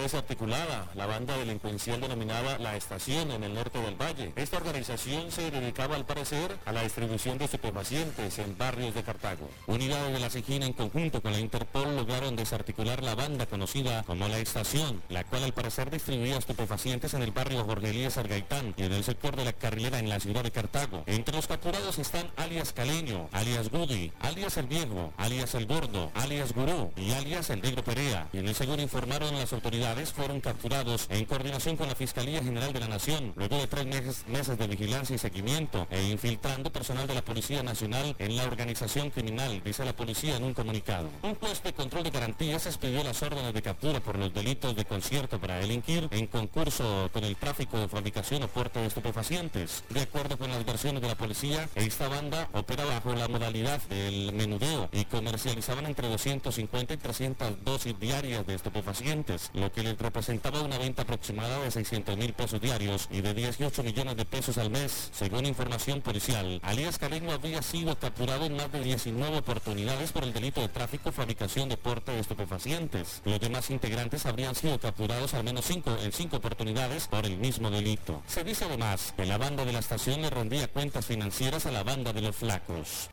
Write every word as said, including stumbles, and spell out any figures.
desarticulada la banda delincuencial denominada La Estación en el norte del Valle. Esta organización se dedicaba al parecer a la distribución de estupefacientes en barrios de Cartago. Unidades de la SIJIN en conjunto con la Interpol lograron desarticular la banda conocida como La Estación, la cual al parecer distribuía estupefacientes en el barrio Jorge Elías Argaitán y en el sector de la Carrilera en la ciudad de Cartago. Entre los capturados están alias Caleño, alias Gudi, alias El Viejo, alias El Gordo, alias Gurú y alias El Negro Perea, quienes según informaron las autoridades fueron capturados en coordinación con la Fiscalía General de la Nación, luego de tres meses, meses de vigilancia y seguimiento e infiltrando personal de la Policía Nacional en la organización criminal, dice la policía en un comunicado. Un juez de control de garantías expidió las órdenes de captura por los delitos de concierto para delinquir en concurso con el tráfico de fabricación o porte de estupefacientes. De acuerdo con las versiones de la policía, esta banda opera bajo la modalidad del menudeo y comercializaban entre doscientas cincuenta y trescientas dosis diarias de estupefacientes, lo que les representaba una venta aproximada de seiscientos mil pesos diarios y de dieciocho millones de pesos al mes. Según información policial, alias Caleño había sido capturado en más de diecinueve oportunidades por el delito de tráfico, fabricación, de porte de estupefacientes. Los demás integrantes habrían sido capturados al menos cinco, en cinco oportunidades por el mismo delito. Se dice además que la banda de La Estación le rendía cuentas financieras a la banda de los Flacos.